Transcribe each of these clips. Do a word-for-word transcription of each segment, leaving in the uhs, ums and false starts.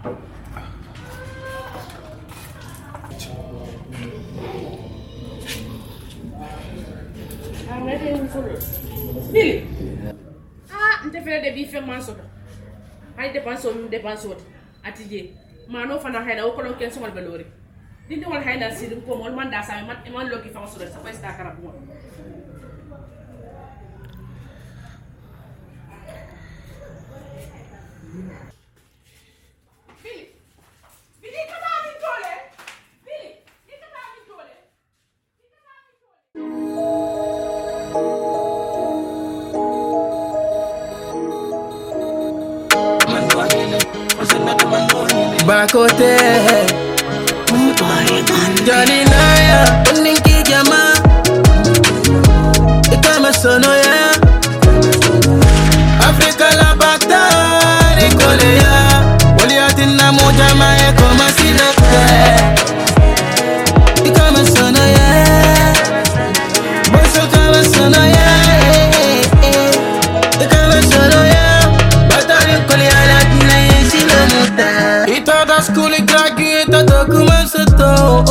Billy. Ah, nte fele de bi fe man soto. Hay dépense o dépense o atije. Mano fana hayda o ko don ken so mal belori. Dindi wal hayda sidim ko mol man da sa man man loki fa so sa fa sta karab mo. Billy. Billy come on in tole. Billy, you come on in tole. Bakote Johnny Naya Uninki Jama Ikama sono ya Afrika la baktari kole ya Waliatina moja mae koma sinakte Ikama sono ya Boso kama sono ya Ikama sono ya Batari kole ya Latina yesi lamuta Ita da school graduate document seto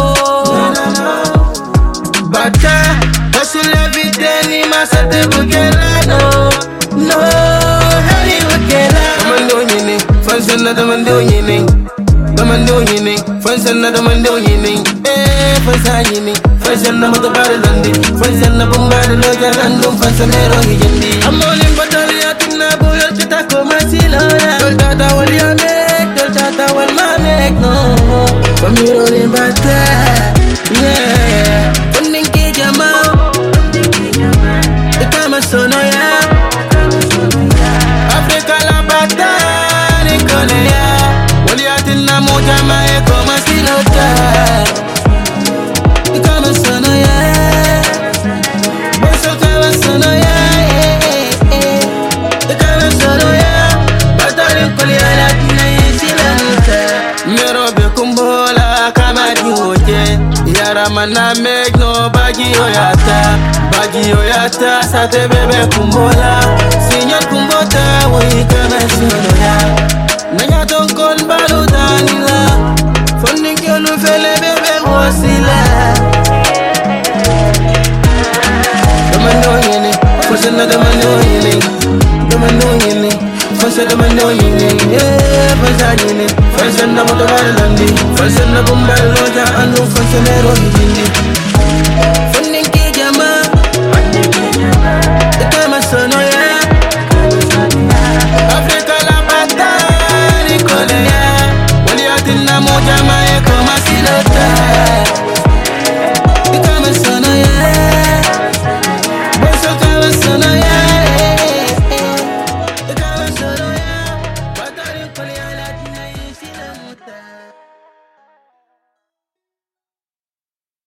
Bata Basula viteni masate bugela no No Hari bugela Damando nyini Fansana damando nyini Damando nyini Fansana damando nyini Eh fansa nyini Fansana matabare landi Fansana bumbare loja random Fansanero hijendi Amoli mbatalia tina boyol kita komasila Doltata wali ame Doltata wal mamek no Famiro limbata Yeah Uninki jama Ikama sono ya Afrika la batari kone ya Waliatina moja mae koma silota Ikama sono ya Boso kama sono ya Ikama sono ya Batari kone ya Latina yesilanuta Merobe kumbola kama diwote Yara mana meg no bagi oyata Bagi oyata sate bebe kumbola Sinyal kumbota woi kama sono ya Nanya tonkon balu danila Fondi kyolu fele bebe wasila Damando yene Fosena damando yene Damando yene Fosena damando yene Eh fasa yene Fosena motovare landi Fosena bumbalo ja anu Fosenero hijindi